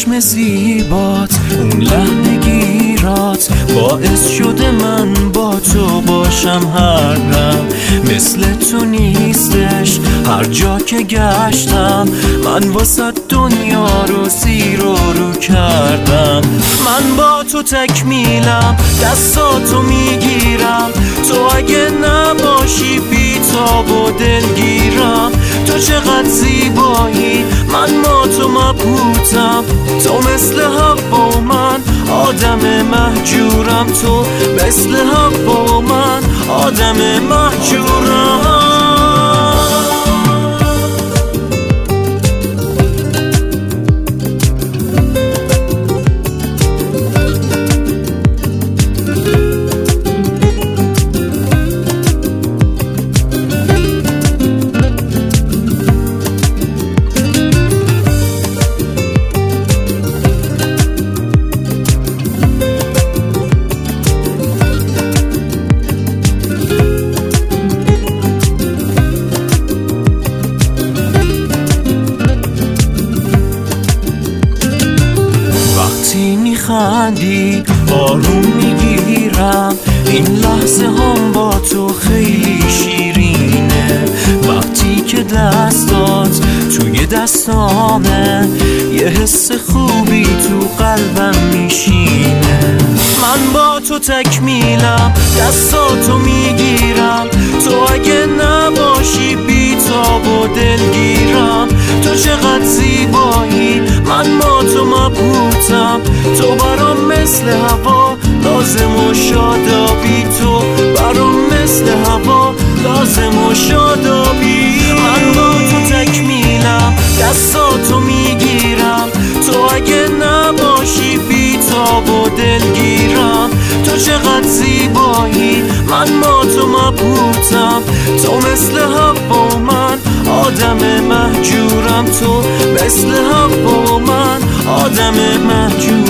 چشم زیبات، اون لحن گیرات باعث شده من با تو باشم هر دم. مثل تو نیستش هر جا که گشتم، من واسه دنیا رو زیر و رو کردم. من با تو تکمیلم، دستاتو میگیرم، تو اگه نباشی بی‌تاب و دلگیرم. تو چقدر زیبایی، من با تو مبهوتم، تو مثل حوا و من آدم مهجورم. تو مثل حوا و من آدم مهجورم. میخندی آروم میگیرم، این لحظه هم با تو خیلی شیرینه. وقتی که دستات توی دستامه، یه حس خوبی تو قلبم میشینه. من با تو تکمیلم، دستاتو میگیرم، تو اگه نباشی بی‌تاب و دلگیرم. تو چقدر زیبایی، من با تو مبهوتم، تو برام مثل هوا لازم و شادابی. تو برام مثل هوا لازم و شادابی. من با تو تکمیلم، دستاتو میگیرم، تو اگه نباشی بی‌تاب و دلگیرم. تو چقدر زیبایی، من با تو مبهوتم، تو مثل حوا و من آدم مهجورم. تو مثل حوا و من آدم مهجورم.